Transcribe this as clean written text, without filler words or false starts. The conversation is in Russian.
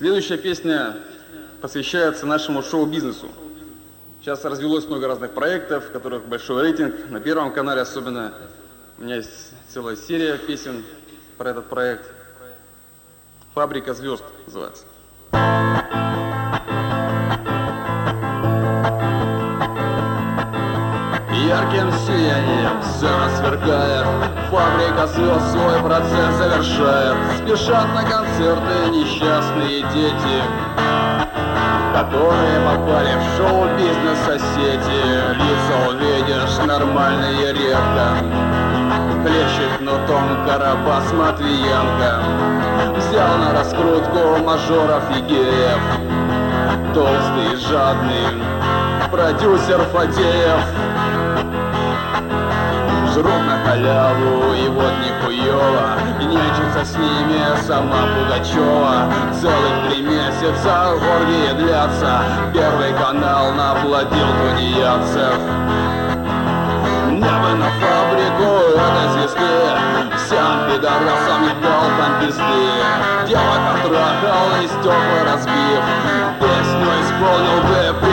Следующая песня посвящается нашему шоу-бизнесу. Сейчас развелось много разных проектов, у которых большой рейтинг. На Первом канале особенно. У меня есть целая серия песен про этот проект. «Фабрика звезд» называется. Ярким сиянием все сверкает, фабрика звезд свой процесс завершает. Спешат на концерты несчастные дети, которые попали в шоу-бизнес соцсети. Лица увидишь нормальные редко, хлещет нутом Карабас Матвиенко. Взял на раскрутку мажоров и геев, толстый и жадный продюсер Фадеев. Жрут на халяву, и вот нихуёво, и нянчится с ними сама Пугачева. Целых 3 месяца оргии длятся, Первый канал наплодил тунеядцев. Небо на фабрику этой звезды, всем пидорасам не дал там пизды. Девок оттрахал и стекла разбив, песню исполнил бы